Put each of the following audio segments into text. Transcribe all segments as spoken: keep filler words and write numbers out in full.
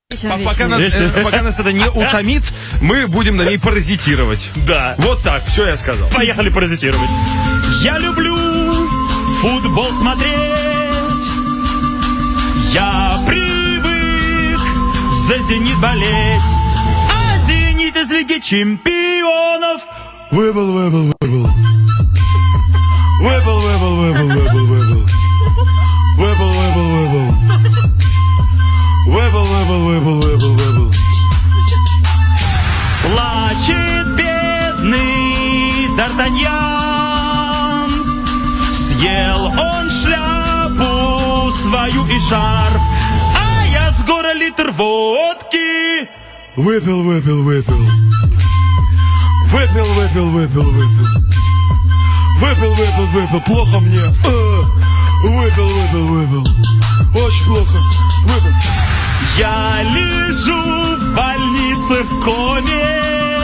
Пока нас, э, пока нас это не утомит, мы будем на ней паразитировать. Да. Вот так, все я сказал. Поехали паразитировать. Я люблю футбол смотреть. Я привык за «Зенит» болеть. А «Зенит» из Лиги Чемпионов Выпал, выпал, выпал. Выпал, выпал, выпал, выпал, выпал. Выпал, выпал, выпал. Выпал, выпал, выпал, выпал, выпал. Плачет бедный Д'Артаньян. Съел он шляпу свою и шарф, а я с гора литр водки Выпил, выпил, выпил. Выпил, выпил, выпил, выпил. Выпил, выпил, выпил. Плохо мне. А, выпил, выпил, выпил. Очень плохо. Выпил. Я лежу в больнице в коме.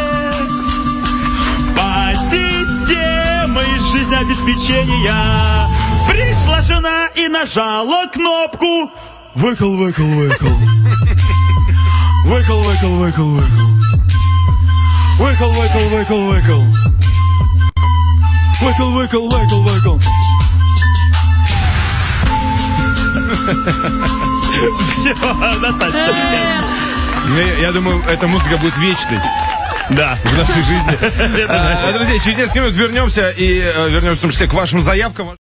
По системе жизнеобеспечения пришла жена и нажала кнопку. Выкол, выкол, выкол. Выкол, выкол, выкол, выкол. Выкол, выкол, выкол, выкол. Выкол, выкол, выкол, выкол. Все, достаточно. Я, я думаю, эта музыка будет вечной. Да. В нашей жизни. Друзья, через несколько минут вернемся и вернемся в том числе к вашим заявкам.